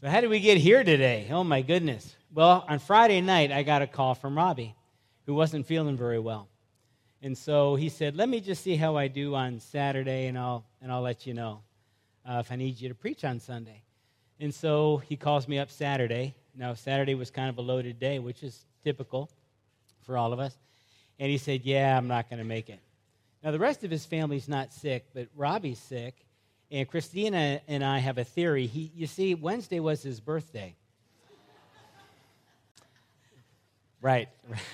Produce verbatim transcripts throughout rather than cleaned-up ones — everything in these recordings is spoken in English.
So how did we get here today? Oh, my goodness. Well, on Friday night, I got a call from Robbie, who wasn't feeling very well. And so he said, let me just see how I do on Saturday, and I'll and I'll let you know uh, if I need you to preach on Sunday. And so he calls me up Saturday. Now, Saturday was kind of a loaded day, which is typical for all of us. And he said, yeah, I'm not going to make it. Now, the rest of his family's not sick, but Robbie's sick. And Christina and I have a theory. He, you see, Wednesday was his birthday. Right.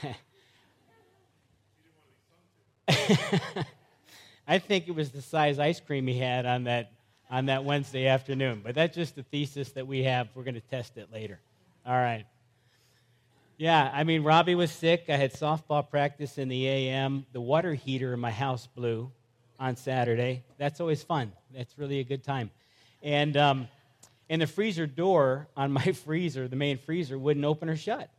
I think it was the size ice cream he had on that on that Wednesday afternoon. But that's just the thesis that we have. We're going to test it later. All right. Yeah, I mean, Robbie was sick. I had softball practice in the A M. The water heater in my house blew on Saturday. That's always fun. That's really a good time. And um, and the freezer door on my freezer, the main freezer, wouldn't open or shut.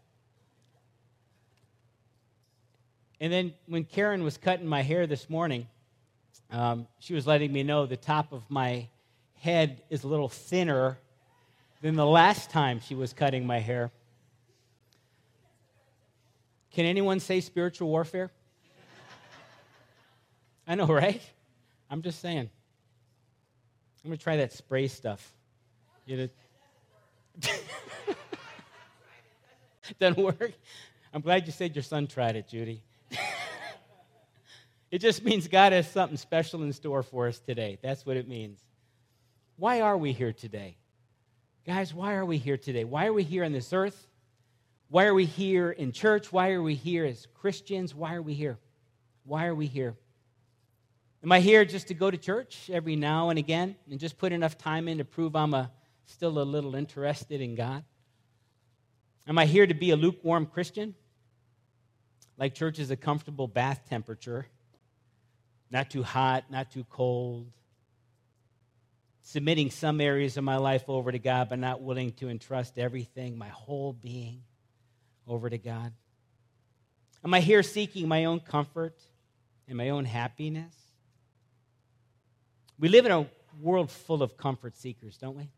And then when Karen was cutting my hair this morning, um, she was letting me know the top of my head is a little thinner than the last time she was cutting my hair. Can anyone say spiritual warfare? I know, right? I'm just saying. I'm going to try that spray stuff. You know? Doesn't work? I'm glad you said your son tried it, Judy. It just means God has something special in store for us today. That's what it means. Why are we here today? Guys, why are we here today? Why are we here on this earth? Why are we here in church? Why are we here as Christians? Why are we here? Why are we here? Am I here just to go to church every now and again and just put enough time in to prove I'm a, still a little interested in God? Am I here to be a lukewarm Christian? Like church is a comfortable bath temperature, not too hot, not too cold. Submitting some areas of my life over to God, but not willing to entrust everything, my whole being, over to God. Am I here seeking my own comfort and my own happiness? We live in a world full of comfort seekers, don't we?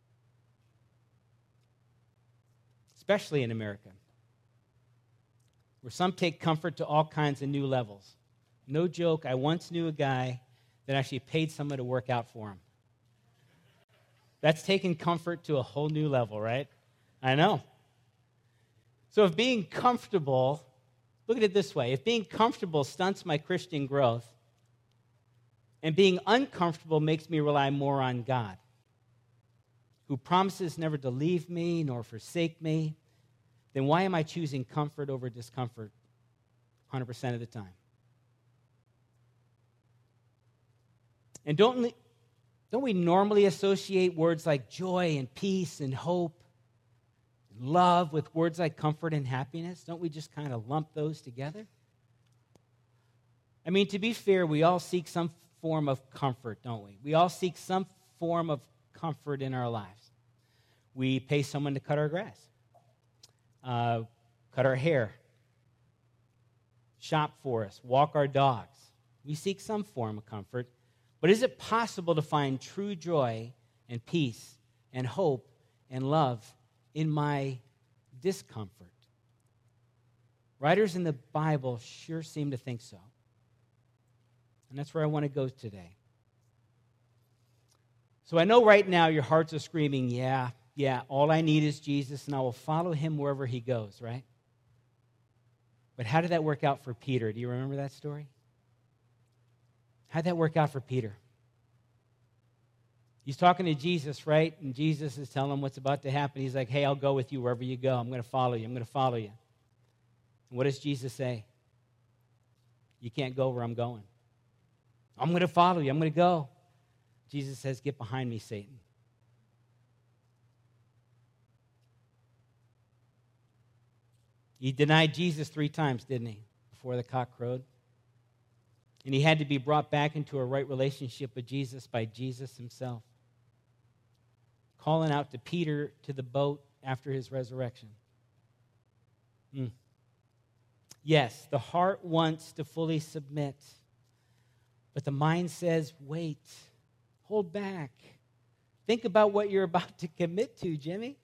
Especially in America, where some take comfort to all kinds of new levels. No joke, I once knew a guy that actually paid someone to work out for him. That's taking comfort to a whole new level, right? I know. So if being comfortable, look at it this way, if being comfortable stunts my Christian growth, and being uncomfortable makes me rely more on God, who promises never to leave me nor forsake me, then why am I choosing comfort over discomfort one hundred percent of the time? And don't, don't we normally associate words like joy and peace and hope and love with words like comfort and happiness? Don't we just kind of lump those together? I mean, to be fair, we all seek some form of comfort, don't we? We all seek some form of comfort in our lives. We pay someone to cut our grass, uh, cut our hair, shop for us, walk our dogs. We seek some form of comfort. But is it possible to find true joy and peace and hope and love in my discomfort? Writers in the Bible sure seem to think so. And that's where I want to go today. So I know right now your hearts are screaming, yeah, yeah, all I need is Jesus, and I will follow him wherever he goes, right? But how did that work out for Peter? Do you remember that story? How'd that work out for Peter? He's talking to Jesus, right? And Jesus is telling him what's about to happen. He's like, hey, I'll go with you wherever you go. I'm going to follow you. I'm going to follow you. And what does Jesus say? You can't go where I'm going. I'm going to follow you. I'm going to go. Jesus says, get behind me, Satan. He denied Jesus three times, didn't he, before the cock crowed? And he had to be brought back into a right relationship with Jesus by Jesus himself, calling out to Peter to the boat after his resurrection. Mm. Yes, the heart wants to fully submit, but the mind says, wait, hold back. Think about what you're about to commit to, Jimmy.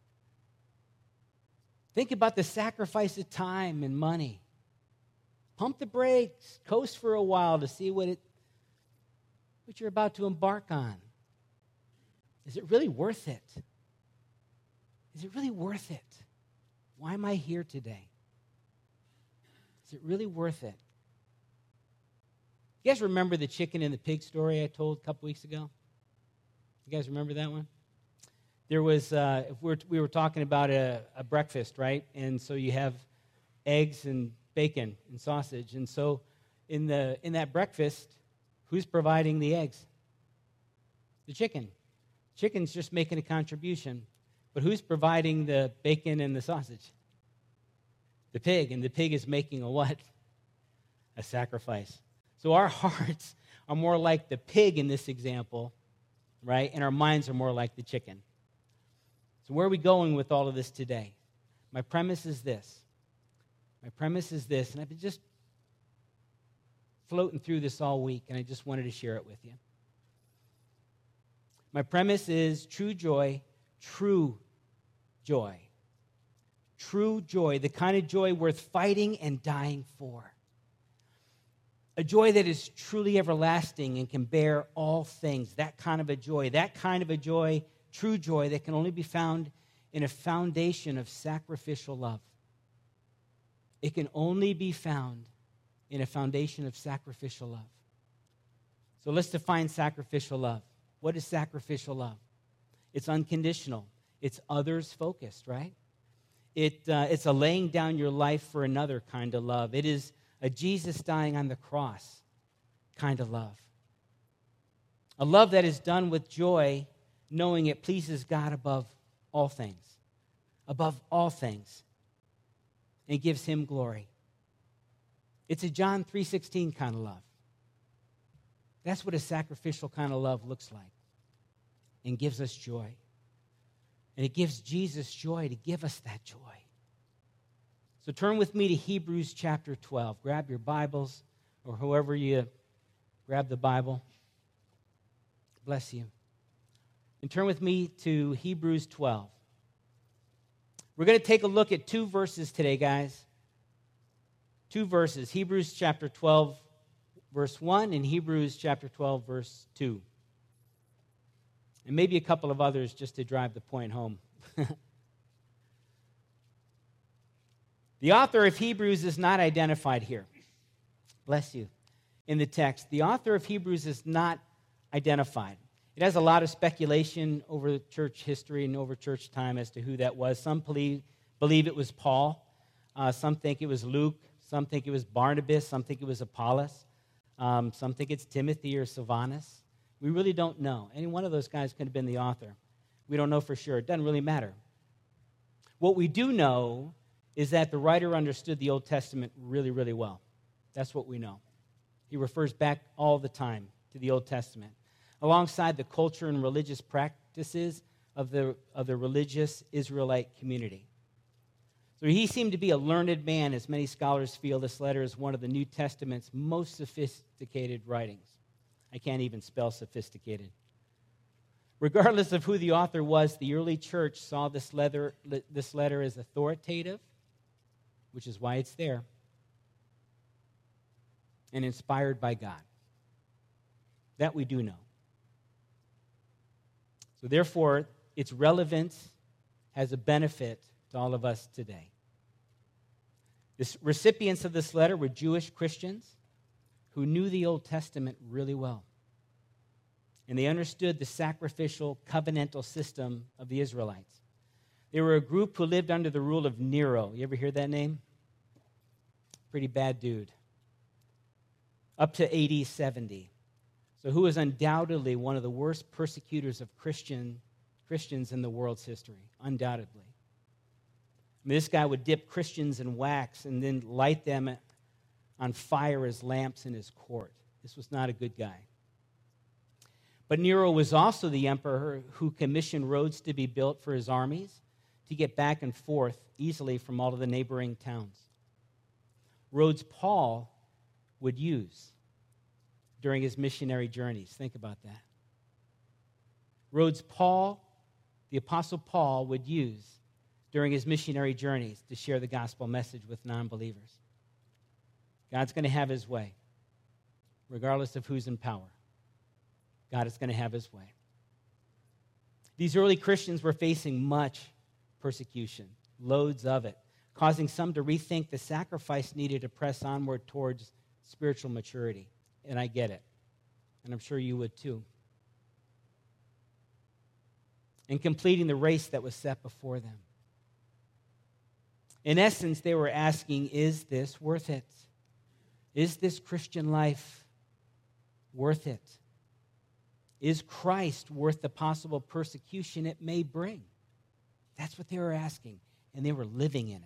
Think about the sacrifice of time and money. Pump the brakes, coast for a while to see what it, what you're about to embark on. Is it really worth it? Is it really worth it? Why am I here today? Is it really worth it? You guys remember the chicken and the pig story I told a couple weeks ago? You guys remember that one? There was, uh, if we, were, we were talking about a, a breakfast, right? And so you have eggs and bacon and sausage. And so in the in that breakfast, who's providing the eggs? The chicken. Chicken's just making a contribution. But who's providing the bacon and the sausage? The pig. And the pig is making a what? A sacrifice. So our hearts are more like the pig in this example, right? And our minds are more like the chicken. So where are we going with all of this today? My premise is this. My premise is this, and I've been just floating through this all week, and I just wanted to share it with you. My premise is true joy, true joy. True joy, the kind of joy worth fighting and dying for. A joy that is truly everlasting and can bear all things. That kind of a joy. That kind of a joy, true joy, that can only be found in a foundation of sacrificial love. It can only be found in a foundation of sacrificial love. So let's define sacrificial love. What is sacrificial love? It's unconditional. It's others-focused, right? It, uh, it's a laying down your life for another kind of love. It is a Jesus dying on the cross kind of love. A love that is done with joy, knowing it pleases God above all things. Above all things. And gives him glory. It's a John three sixteen kind of love. That's what a sacrificial kind of love looks like. And gives us joy. And it gives Jesus joy to give us that joy. So turn with me to Hebrews chapter twelve. Grab your Bibles, or however you grab the Bible. Bless you. And turn with me to Hebrews twelve. We're going to take a look at two verses today, guys. Two verses. Hebrews chapter twelve, verse one, and Hebrews chapter twelve, verse two. And maybe a couple of others just to drive the point home. The author of Hebrews is not identified here. Bless you. In the text, the author of Hebrews is not identified. It has a lot of speculation over church history and over church time as to who that was. Some believe, believe it was Paul. Uh, some think it was Luke. Some think it was Barnabas. Some think it was Apollos. Um, some think it's Timothy or Silvanus. We really don't know. Any one of those guys could have been the author. We don't know for sure. It doesn't really matter. What we do know is that the writer understood the Old Testament really, really well. That's what we know. He refers back all the time to the Old Testament, alongside the culture and religious practices of the, of the religious Israelite community. So he seemed to be a learned man, as many scholars feel this letter is one of the New Testament's most sophisticated writings. I can't even spell sophisticated. Regardless of who the author was, the early church saw this letter, this letter as authoritative, which is why it's there, and inspired by God. That we do know. So therefore, its relevance has a benefit to all of us today. The recipients of this letter were Jewish Christians who knew the Old Testament really well. And they understood the sacrificial covenantal system of the Israelites. They were a group who lived under the rule of Nero. You ever hear that name? Pretty bad dude. Up to A D seventy. So who was undoubtedly one of the worst persecutors of Christian Christians in the world's history, undoubtedly. I mean, this guy would dip Christians in wax and then light them on fire as lamps in his court. This was not a good guy. But Nero was also the emperor who commissioned roads to be built for his armies to get back and forth easily from all of the neighboring towns. Roads Paul would use during his missionary journeys. Think about that. roads Paul, the Apostle Paul, would use during his missionary journeys to share the gospel message with non-believers. God's going to have his way, regardless of who's in power. God is going to have his way. These early Christians were facing much persecution, loads of it, causing some to rethink the sacrifice needed to press onward towards spiritual maturity. And I get it. And I'm sure you would too. And completing the race that was set before them. In essence, they were asking, is this worth it? Is this Christian life worth it? Is Christ worth the possible persecution it may bring? That's what they were asking, and they were living in it.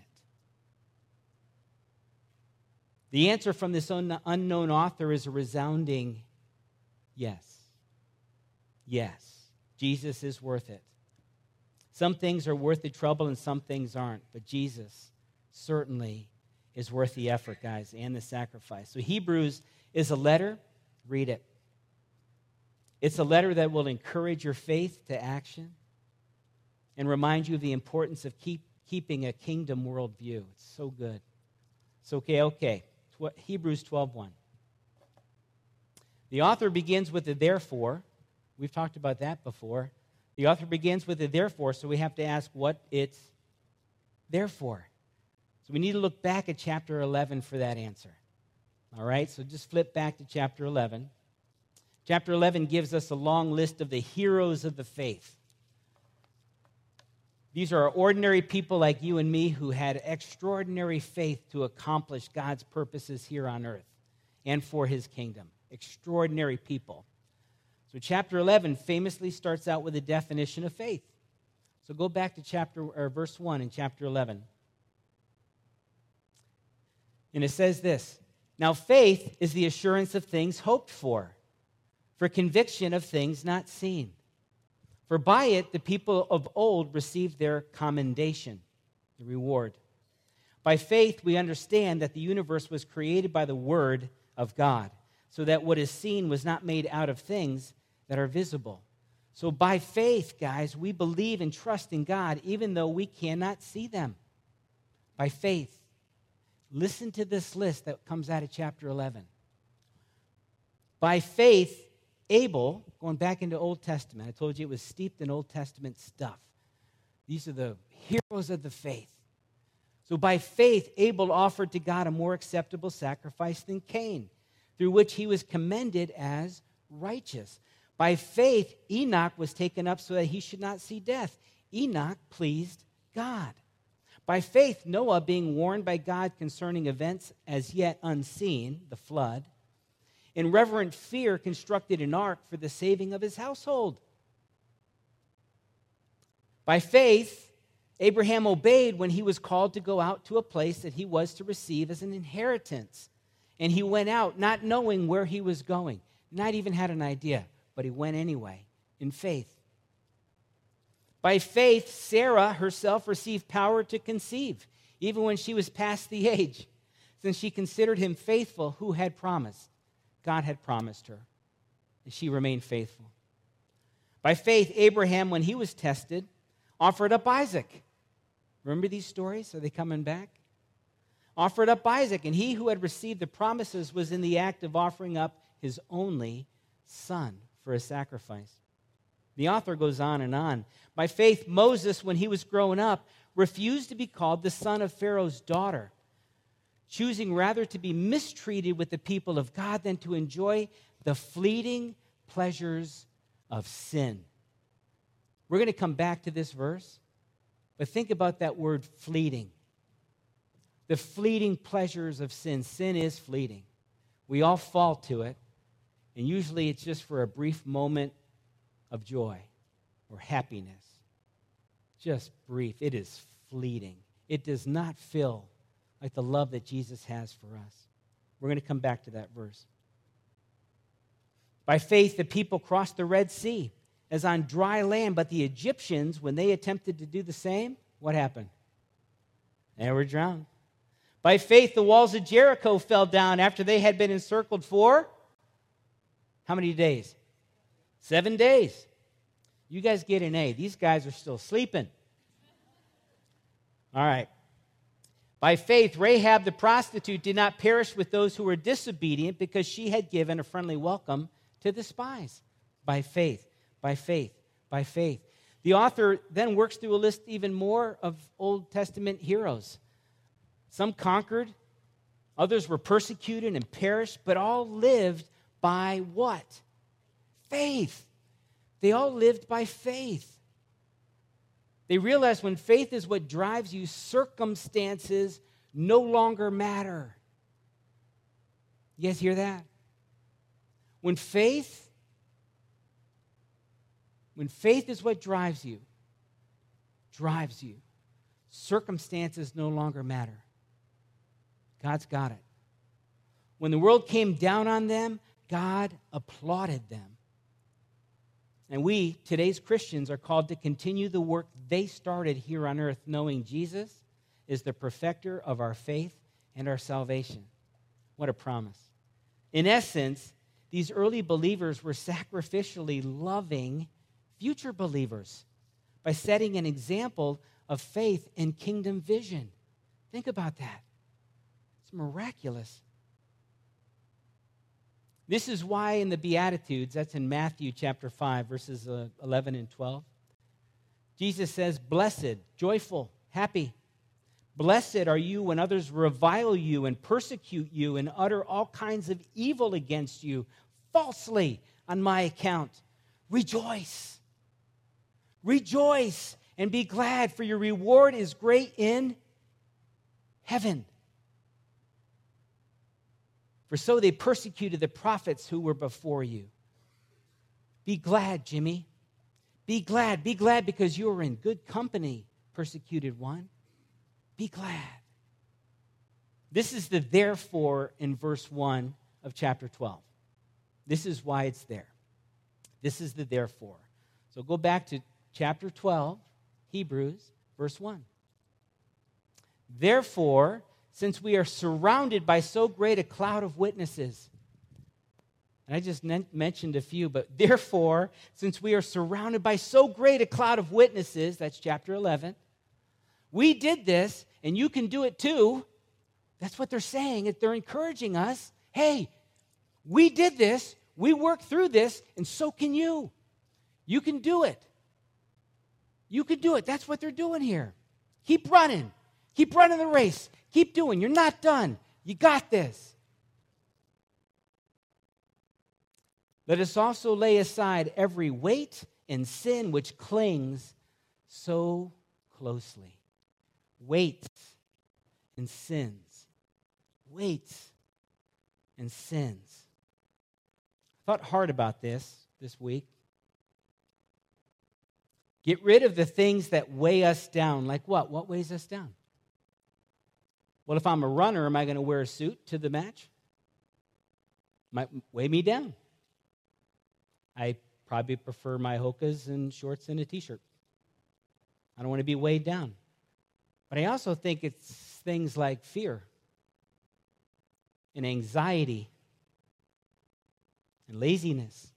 The answer from this un- unknown author is a resounding yes. Yes, Jesus is worth it. Some things are worth the trouble and some things aren't, but Jesus certainly is worth the effort, guys, and the sacrifice. So Hebrews is a letter. Read it. It's a letter that will encourage your faith to action and remind you of the importance of keep, keeping a kingdom worldview. It's so good. It's okay, okay. Tw- Hebrews twelve one. The author begins with a therefore. We've talked about that before. The author begins with a therefore, so we have to ask what it's there for. So we need to look back at chapter eleven for that answer. All right, so just flip back to chapter eleven. Chapter eleven gives us a long list of the heroes of the faith. These are ordinary people like you and me who had extraordinary faith to accomplish God's purposes here on earth and for his kingdom. Extraordinary people. So chapter eleven famously starts out with a definition of faith. So go back to chapter or verse one in chapter eleven. And it says this, now faith is the assurance of things hoped for, for conviction of things not seen. For by it the people of old received their commendation, the reward. By faith we understand that the universe was created by the word of God, so that what is seen was not made out of things that are visible. So by faith, guys, we believe and trust in God even though we cannot see them. By faith. Listen to this list that comes out of chapter eleven. By faith, Abel, going back into Old Testament, I told you it was steeped in Old Testament stuff. These are the heroes of the faith. So by faith, Abel offered to God a more acceptable sacrifice than Cain, through which he was commended as righteous. By faith, Enoch was taken up so that he should not see death. Enoch pleased God. By faith, Noah, being warned by God concerning events as yet unseen, the flood, in reverent fear constructed an ark for the saving of his household. By faith, Abraham obeyed when he was called to go out to a place that he was to receive as an inheritance. And he went out not knowing where he was going, not even had an idea, but he went anyway in faith. By faith, Sarah herself received power to conceive, even when she was past the age, since she considered him faithful who had promised. God had promised her, and she remained faithful. By faith, Abraham, when he was tested, offered up Isaac. Remember these stories? Are they coming back? Offered up Isaac, and he who had received the promises was in the act of offering up his only son for a sacrifice. The author goes on and on. By faith, Moses, when he was grown up, refused to be called the son of Pharaoh's daughter, choosing rather to be mistreated with the people of God than to enjoy the fleeting pleasures of sin. We're going to come back to this verse, but think about that word fleeting. The fleeting pleasures of sin. Sin is fleeting. We all fall to it, and usually it's just for a brief moment of joy or happiness. Just brief. It is fleeting. It does not feel like the love that Jesus has for us. We're going to come back to that verse. By faith, the people crossed the Red Sea as on dry land, but the Egyptians, when they attempted to do the same, what happened? They were drowned. By faith, the walls of Jericho fell down after they had been encircled for how many days? Seven days. You guys get an A. These guys are still sleeping. All right. By faith, Rahab the prostitute did not perish with those who were disobedient because she had given a friendly welcome to the spies. By faith, by faith, by faith. The author then works through a list even more of Old Testament heroes. Some conquered, others were persecuted and perished, but all lived by what? Faith. They all lived by faith. They realized when faith is what drives you, circumstances no longer matter. You guys hear that? When faith, when faith is what drives you, drives you, circumstances no longer matter. God's got it. When the world came down on them, God applauded them. And we, today's Christians, are called to continue the work they started here on earth, knowing Jesus is the perfecter of our faith and our salvation. What a promise. In essence, these early believers were sacrificially loving future believers by setting an example of faith and kingdom vision. Think about that. It's miraculous. This is why in the Beatitudes, that's in Matthew chapter five, verses eleven and twelve, Jesus says, blessed, joyful, happy. Blessed are you when others revile you and persecute you and utter all kinds of evil against you falsely on my account. Rejoice. Rejoice and be glad, for your reward is great in heaven. For so they persecuted the prophets who were before you. Be glad, Jimmy. Be glad. Be glad because you are in good company, persecuted one. Be glad. This is the therefore in verse one of chapter twelve. This is why it's there. This is the therefore. So go back to chapter twelve, Hebrews, verse one. Therefore, since we are surrounded by so great a cloud of witnesses, and I just mentioned a few, but therefore, since we are surrounded by so great a cloud of witnesses, that's chapter eleven, we did this, and you can do it too. That's what they're saying. They're encouraging us. Hey, we did this, we worked through this, and so can you. You can do it. You can do it. That's what they're doing here. Keep running. Keep running the race. Keep doing. You're not done. You got this. Let us also lay aside every weight and sin which clings so closely. Weights and sins. Weights and sins. I thought hard about this this week. Get rid of the things that weigh us down. Like what? What weighs us down? Well, if I'm a runner, am I going to wear a suit to the match? Might weigh me down. I probably prefer my Hokas and shorts and a T-shirt. I don't want to be weighed down. But I also think it's things like fear and anxiety and laziness.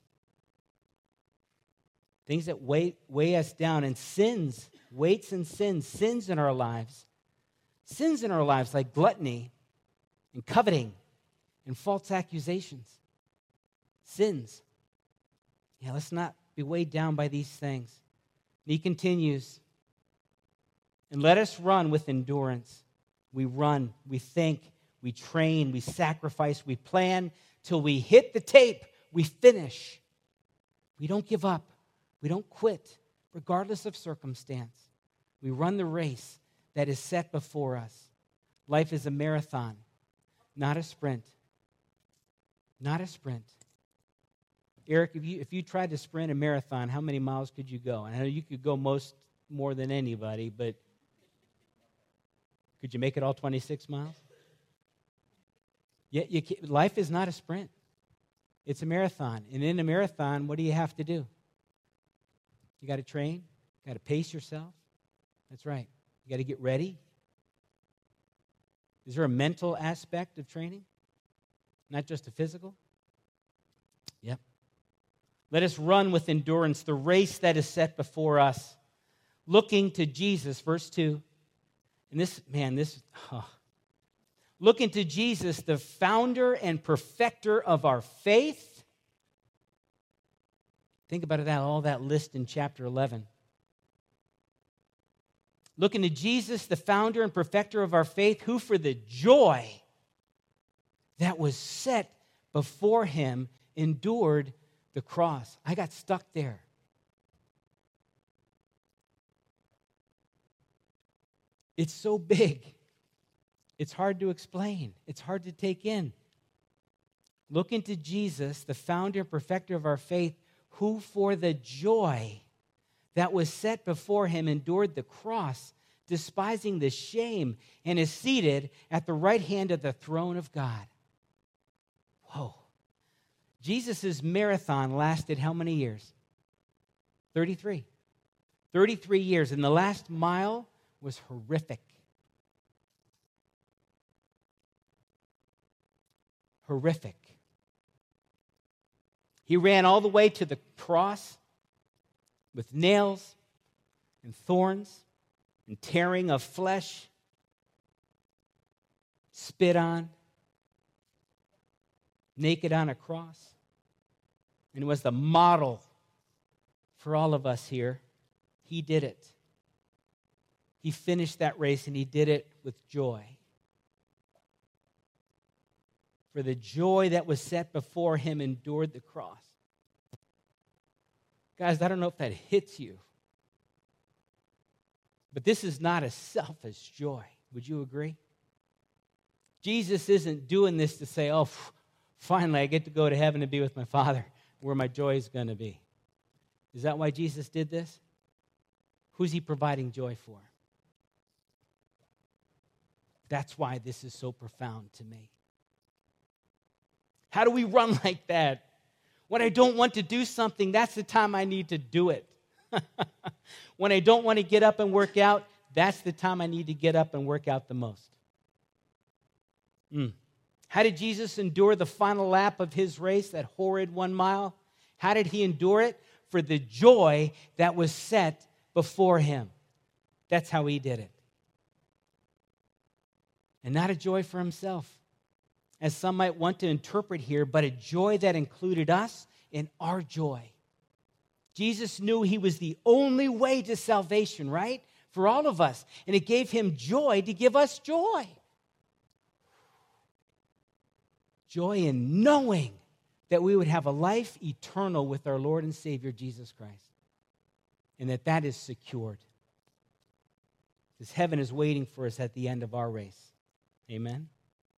Things that weigh, weigh us down, and sins, weights and sins, sins in our lives. Sins in our lives like gluttony and coveting and false accusations. Sins. Yeah, let's not be weighed down by these things. And he continues, and let us run with endurance. We run, we think, we train, we sacrifice, we plan till we hit the tape, we finish. We don't give up. We don't quit, regardless of circumstance. We run the race that is set before us. Life is a marathon, not a sprint. Not a sprint. Eric, if you if you tried to sprint a marathon, how many miles could you go? I know you could go most more than anybody, but could you make it all twenty-six miles? Yeah, you can't, life is not a sprint. It's a marathon. And in a marathon, what do you have to do? You got to train. You got to pace yourself. That's right. You got to get ready. Is there a mental aspect of training? Not just a physical? Yep. Let us run with endurance the race that is set before us, looking to Jesus, verse two. And this, man, this, oh. Looking to Jesus, the founder and perfecter of our faith. Think about that, all that list in chapter eleven. Looking to Jesus, the founder and perfecter of our faith, who for the joy that was set before him endured the cross. I got stuck there. It's so big. It's hard to explain. It's hard to take in. Look into Jesus, the founder and perfecter of our faith, who for the joy that was set before him endured the cross, despising the shame, and is seated at the right hand of the throne of God. Whoa. Jesus' marathon lasted how many years? thirty-three. thirty-three years, and the last mile was horrific. Horrific. He ran all the way to the cross with nails and thorns and tearing of flesh, spit on, naked on a cross. And it was the model for all of us here. He did it. He finished that race and he did it with joy. For the joy that was set before him endured the cross. Guys, I don't know if that hits you, but this is not a selfish joy. Would you agree? Jesus isn't doing this to say, oh, finally I get to go to heaven and be with my Father, where my joy is going to be. Is that why Jesus did this? Who's he providing joy for? That's why this is so profound to me. How do we run like that? When I don't want to do something, that's the time I need to do it. When I don't want to get up and work out, that's the time I need to get up and work out the most. Mm. How did Jesus endure the final lap of his race, that horrid one mile? How did he endure it? For the joy that was set before him. That's how he did it. And not a joy for himself, as some might want to interpret here, but a joy that included us in our joy. Jesus knew he was the only way to salvation, right? For all of us. And it gave him joy to give us joy. Joy in knowing that we would have a life eternal with our Lord and Savior, Jesus Christ. And that that is secured. Because heaven is waiting for us at the end of our race. Amen?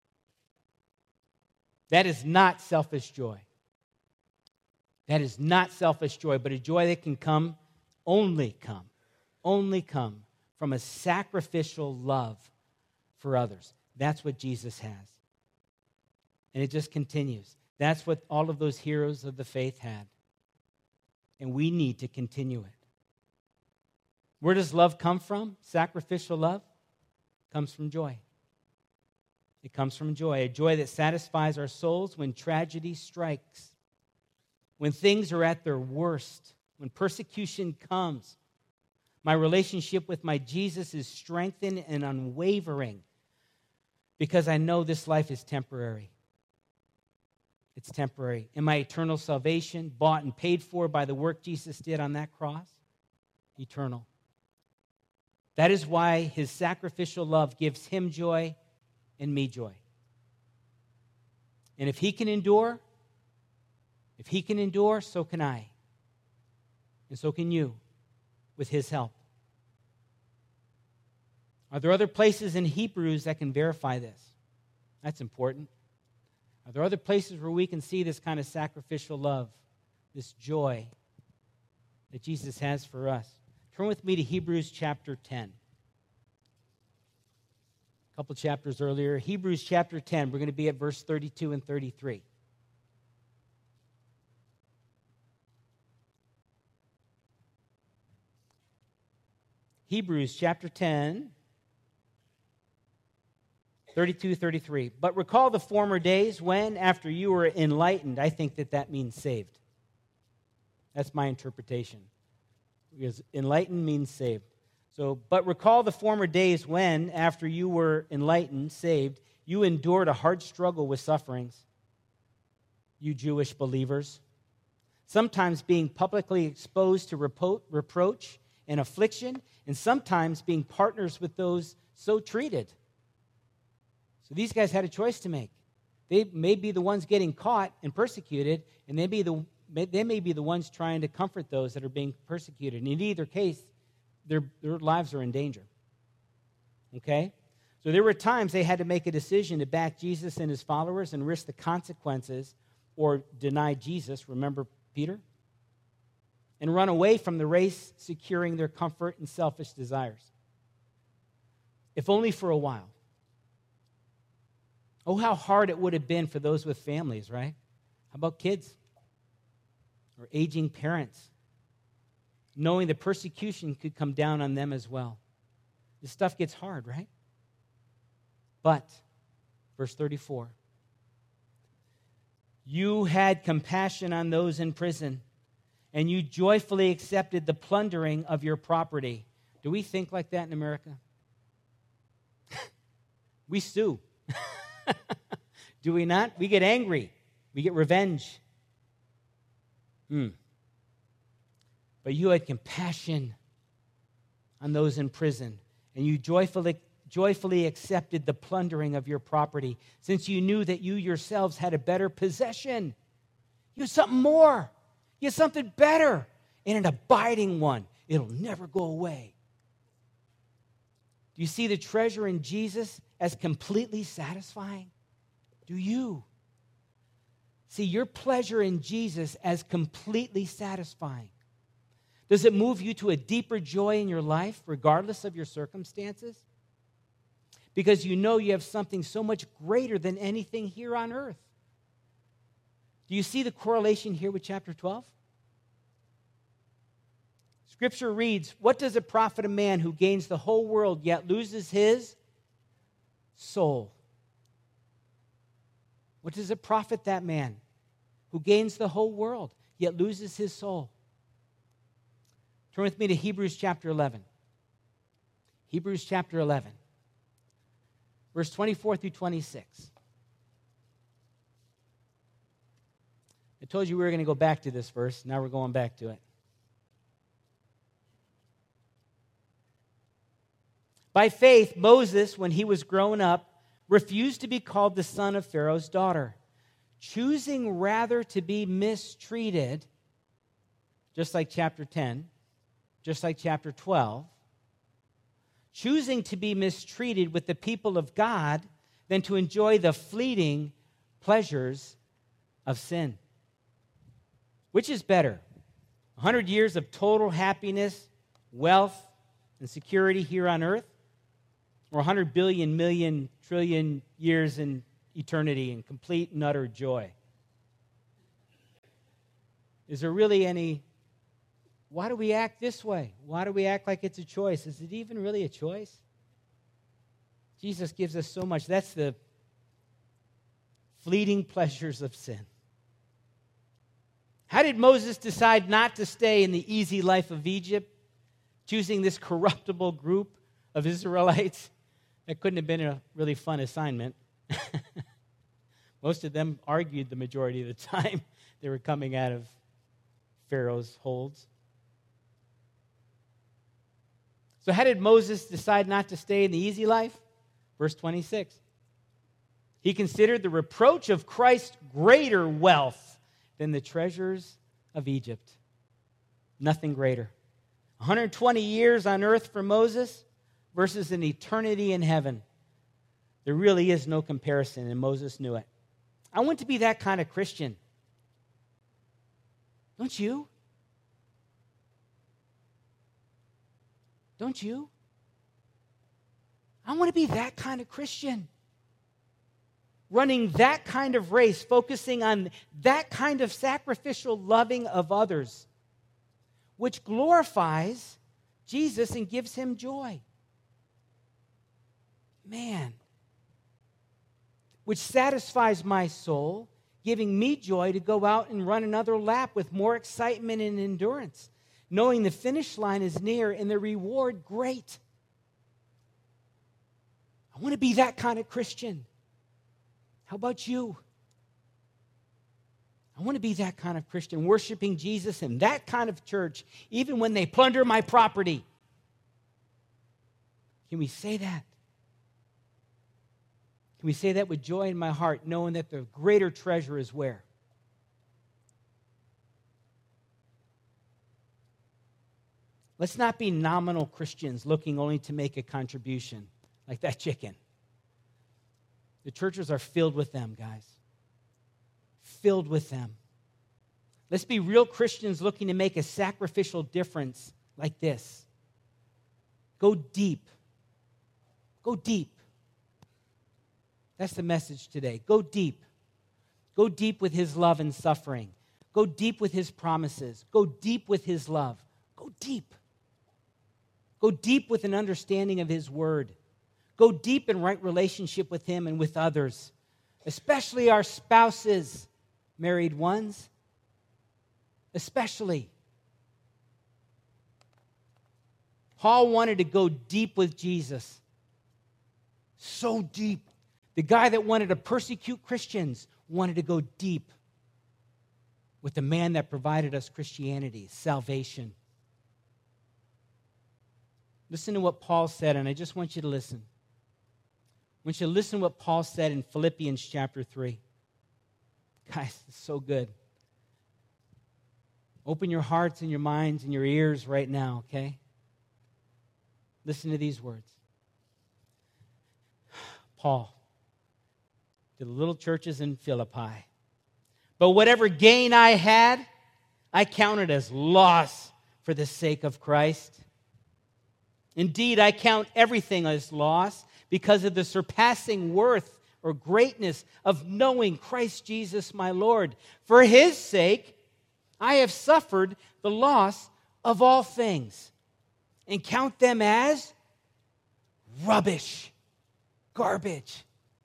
That is not selfish joy. That is not selfish joy, but a joy that can come, only come, only come from a sacrificial love for others. That's what Jesus has. And it just continues. That's what all of those heroes of the faith had. And we need to continue it. Where does love come from? Sacrificial love comes from joy. It comes from joy, a joy that satisfies our souls when tragedy strikes, when things are at their worst, when persecution comes. My relationship with my Jesus is strengthened and unwavering because I know this life is temporary. It's temporary. And my eternal salvation, bought and paid for by the work Jesus did on that cross, eternal. That is why his sacrificial love gives him joy and me joy. And if he can endure, if he can endure, so can I. And so can you with his help. Are there other places in Hebrews that can verify this? That's important. Are there other places where we can see this kind of sacrificial love, this joy that Jesus has for us? Turn with me to Hebrews chapter ten. A couple chapters earlier, Hebrews chapter ten. We're going to be at verse thirty-two and thirty-three. Hebrews chapter ten, thirty-two, thirty-three. But recall the former days when, after you were enlightened, I think that that means saved. That's my interpretation. Because enlightened means saved. So, but recall the former days when, after you were enlightened, saved, you endured a hard struggle with sufferings, you Jewish believers, sometimes being publicly exposed to repro- reproach and affliction, and sometimes being partners with those so treated. So these guys had a choice to make. They may be the ones getting caught and persecuted, and they, be the, they may be the ones trying to comfort those that are being persecuted. And in either case, their, their lives are in danger. Okay? So there were times they had to make a decision to back Jesus and his followers and risk the consequences or deny Jesus, remember Peter? And run away from the race, securing their comfort and selfish desires. If only for a while. Oh, how hard it would have been for those with families, right? How about kids? Or aging parents? Knowing the persecution could come down on them as well. This stuff gets hard, right? But, verse thirty-four, you had compassion on those in prison, and you joyfully accepted the plundering of your property. Do we think like that in America? We sue. Do we not? We get angry. We get revenge. Hmm. But you had compassion on those in prison, and you joyfully, joyfully accepted the plundering of your property, since you knew that you yourselves had a better possession. You had something more. You had something better, and an abiding one. It'll never go away. Do you see the treasure in Jesus as completely satisfying? Do you? See your pleasure in Jesus as completely satisfying. Does it move you to a deeper joy in your life, regardless of your circumstances? Because you know you have something so much greater than anything here on earth. Do you see the correlation here with chapter twelve? Scripture reads, what does it profit a man who gains the whole world yet loses his soul? What does it profit that man who gains the whole world yet loses his soul? Turn with me to Hebrews chapter eleven. Hebrews chapter eleven, verse twenty-four through twenty-six. I told you we were going to go back to this verse. Now we're going back to it. By faith, Moses, when he was grown up, refused to be called the son of Pharaoh's daughter, choosing rather to be mistreated, just like chapter ten, just like chapter twelve, choosing to be mistreated with the people of God than to enjoy the fleeting pleasures of sin. Which is better? one hundred years of total happiness, wealth, and security here on earth? Or one hundred billion, million, trillion years in eternity in complete and utter joy? Is there really any... Why do we act this way? Why do we act like it's a choice? Is it even really a choice? Jesus gives us so much. That's the fleeting pleasures of sin. How did Moses decide not to stay in the easy life of Egypt, choosing this corruptible group of Israelites? That couldn't have been a really fun assignment. Most of them argued the majority of the time they were coming out of Pharaoh's holds. So how did Moses decide not to stay in the easy life? Verse twenty-six. He considered the reproach of Christ greater wealth than the treasures of Egypt. Nothing greater. one hundred twenty years on earth for Moses versus an eternity in heaven. There really is no comparison, and Moses knew it. I want to be that kind of Christian. Don't you? Don't you? I want to be that kind of Christian. Running that kind of race, focusing on that kind of sacrificial loving of others, which glorifies Jesus and gives him joy. Man, which satisfies my soul, giving me joy to go out and run another lap with more excitement and endurance, knowing the finish line is near and the reward great. I want to be that kind of Christian. How about you? I want to be that kind of Christian, worshiping Jesus in that kind of church, even when they plunder my property. Can we say that? Can we say that with joy in my heart, knowing that the greater treasure is where? Let's not be nominal Christians looking only to make a contribution like that chicken. The churches are filled with them, guys. Filled with them. Let's be real Christians looking to make a sacrificial difference like this. Go deep. Go deep. That's the message today. Go deep. Go deep with his love and suffering. Go deep with his promises. Go deep with his love. Go deep. Go deep with an understanding of his word. Go deep in right relationship with him and with others, especially our spouses, married ones, especially. Paul wanted to go deep with Jesus. So deep. The guy that wanted to persecute Christians wanted to go deep with the man that provided us Christianity, salvation. Listen to what Paul said, and I just want you to listen. I want you to listen to what Paul said in Philippians chapter three. Guys, it's so good. Open your hearts and your minds and your ears right now, okay? Listen to these words. Paul, to the little churches in Philippi. But whatever gain I had, I counted as loss for the sake of Christ. Indeed, I count everything as loss because of the surpassing worth or greatness of knowing Christ Jesus my Lord. For his sake, I have suffered the loss of all things and count them as rubbish, garbage,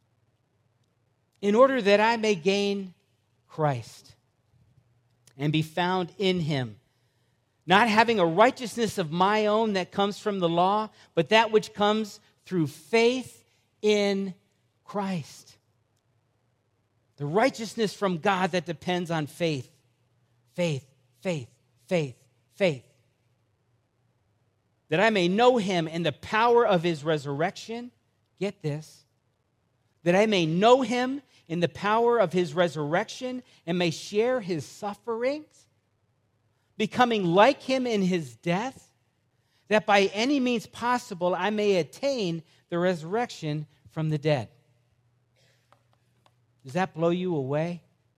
in order that I may gain Christ and be found in him, not having a righteousness of my own that comes from the law, but that which comes through faith in Christ. The righteousness from God that depends on faith. Faith, faith, faith, faith. That I may know him in the power of his resurrection. Get this. That I may know him in the power of his resurrection and may share his sufferings, becoming like him in his death, that by any means possible I may attain the resurrection from the dead. Does that blow you away?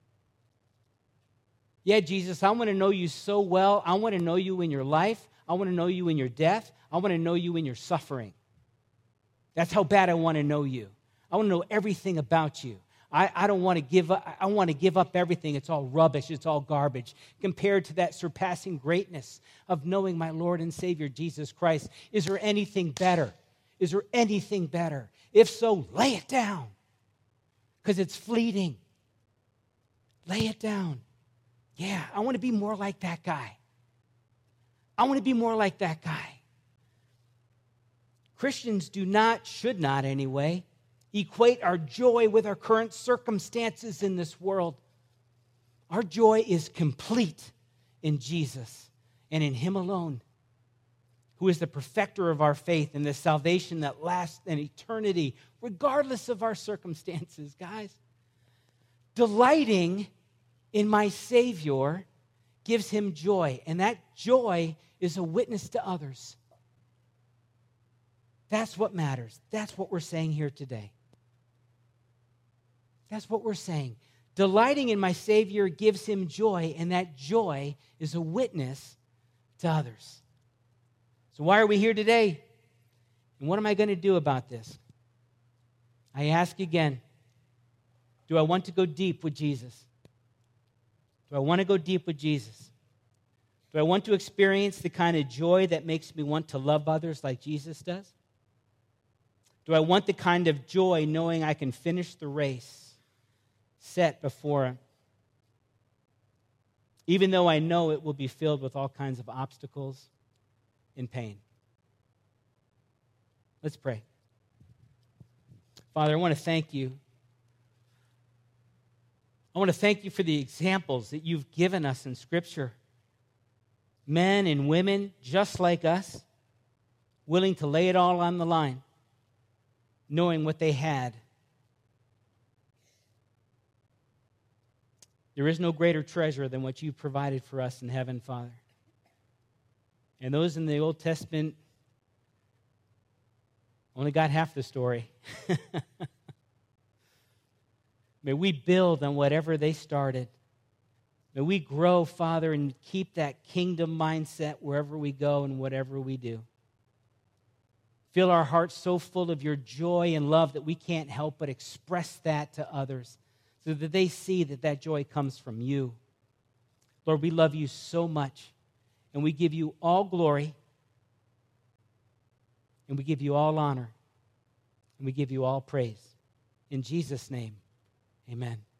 Yeah, Jesus, I want to know you so well. I want to know you in your life. I want to know you in your death. I want to know you in your suffering. That's how bad I want to know you. I want to know everything about you. I, I don't want to give up. I want to give up everything. It's all rubbish. It's all garbage compared to that surpassing greatness of knowing my Lord and Savior, Jesus Christ. Is there anything better? Is there anything better? If so, lay it down because it's fleeting. Lay it down. Yeah, I want to be more like that guy. I want to be more like that guy. Christians do not, should not anyway, equate our joy with our current circumstances in this world. Our joy is complete in Jesus and in him alone, who is the perfecter of our faith and the salvation that lasts an eternity, regardless of our circumstances, guys. Delighting in my Savior gives him joy, and that joy is a witness to others. That's what matters. That's what we're saying here today. That's what we're saying. Delighting in my Savior gives him joy, and that joy is a witness to others. So why are we here today? And what am I going to do about this? I ask again, do I want to go deep with Jesus? Do I want to go deep with Jesus? Do I want to experience the kind of joy that makes me want to love others like Jesus does? Do I want the kind of joy knowing I can finish the race set before even though I know it will be filled with all kinds of obstacles and pain. Let's pray. Father, I want to thank you. I want to thank you for the examples that you've given us in Scripture. Men and women just like us, willing to lay it all on the line, knowing what they had. There is no greater treasure than what you provided for us in heaven, Father. And those in the Old Testament only got half the story. May we build on whatever they started. May we grow, Father, and keep that kingdom mindset wherever we go and whatever we do. Fill our hearts so full of your joy and love that we can't help but express that to others so that they see that that joy comes from you. Lord, we love you so much, and we give you all glory, and we give you all honor, and we give you all praise. In Jesus' name, amen.